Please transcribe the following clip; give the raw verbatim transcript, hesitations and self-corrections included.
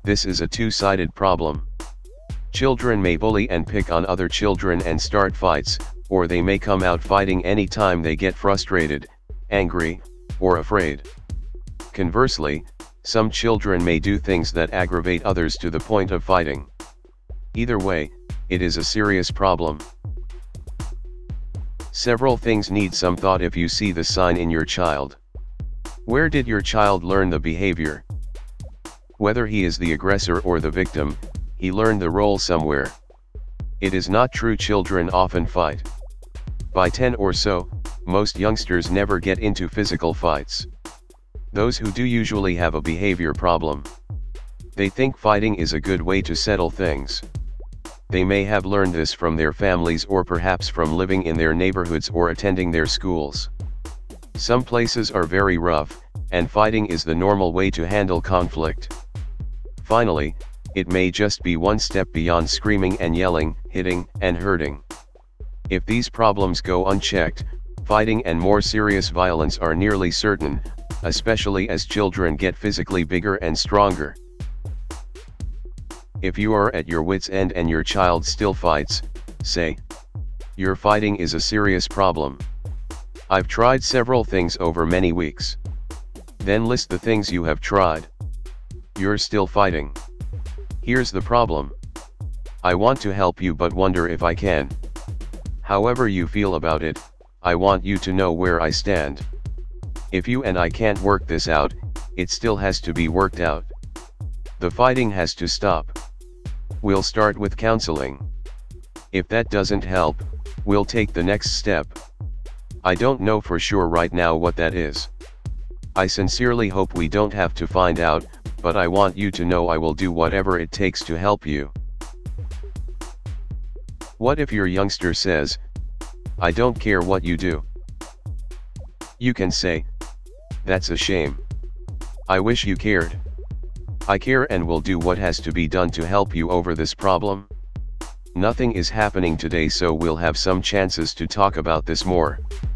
this is a two-sided problem. Children may bully and pick on other children and start fights, or they may come out fighting anytime they get frustrated, angry, or afraid. Conversely, some children may do things that aggravate others to the point of fighting. Either way, it is a serious problem. Several things need some thought if you see the sign in your child. Where did your child learn the behavior? Whether he is the aggressor or the victim, he learned the role somewhere. It is not true children often fight. By ten or so, most youngsters never get into physical fights. Those who do usually have a behavior problem. They think fighting is a good way to settle things. They may have learned this from their families or perhaps from living in their neighborhoods or attending their schools. Some places are very rough, and fighting is the normal way to handle conflict. Finally, it may just be one step beyond screaming and yelling, hitting, and hurting. If these problems go unchecked, fighting and more serious violence are nearly certain, especially as children get physically bigger and stronger. If you are at your wit's end and your child still fights, say, "Your fighting is a serious problem. I've tried several things over many weeks." Then list the things you have tried. You're still fighting. Here's the problem. I want to help you but wonder if I can. However you feel about it, I want you to know where I stand. If you and I can't work this out, it still has to be worked out. The fighting has to stop. We'll start with counseling. If that doesn't help, we'll take the next step. I don't know for sure right now what that is. I sincerely hope we don't have to find out, but I want you to know I will do whatever it takes to help you. What if your youngster says, "I don't care what you do"? You can say, "That's a shame. I wish you cared. I care and will do what has to be done to help you over this problem." Nothing is happening today, so we'll have some chances to talk about this more.